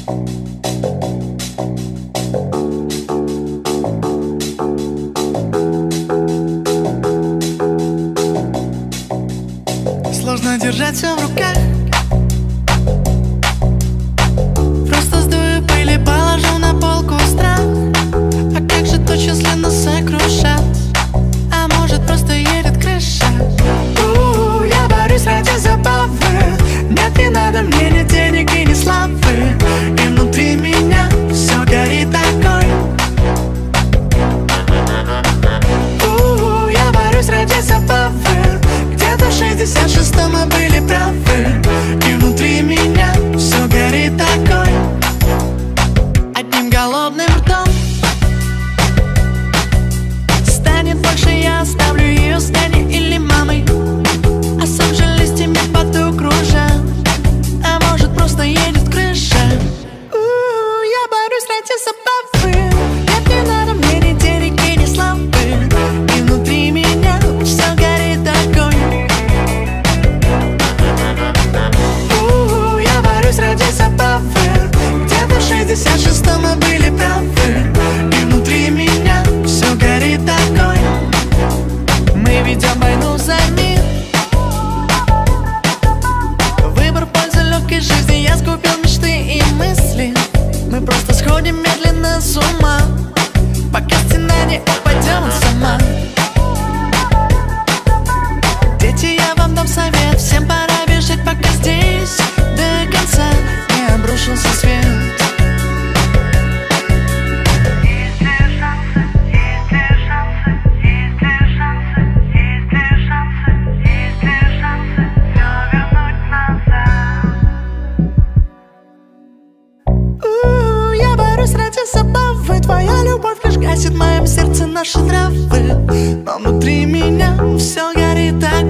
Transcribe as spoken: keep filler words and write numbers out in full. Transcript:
Сложно держать все в руках. Просто сдую пыль и положу на полку страх. А как же то, если нас сокрушат? А может, просто едет крыша? У-у-у, я борюсь ради забавы. Нет, не надо мне ни денег и ни славы. И внутри меня все горит огонь. У-у-у, я борюсь ради забавы. Где-то в шестьдесят шестом мы были правы. И внутри меня все горит огонь. Одним голодным ртом станет больше, я оставлю ее с няней или мамой. А сам же листьями поту кружа. А может, просто едет крыша. У-у-у, я борюсь ради забавы. Нет, не надо мне ни денег и ни славы. И внутри меня все горит огонь. У-у-у, я борюсь ради забавы. Где-то в шестьдесят шестом мы были правы. И внутри меня все горит огонь. Мы ведем войну за мир. Выбор в пользу легкой жизни. Я скупил мечты и мысли. Мы просто сходим медленно с ума, пока стена не упадет сама. Дети, я вам дам совет. Всем пора бежать, пока здесь до конца не обрушился свет. У-у-у, я борюсь ради забавы. Твоя любовь лишь гасит в моем сердце наши травы. Но внутри меня все горит так.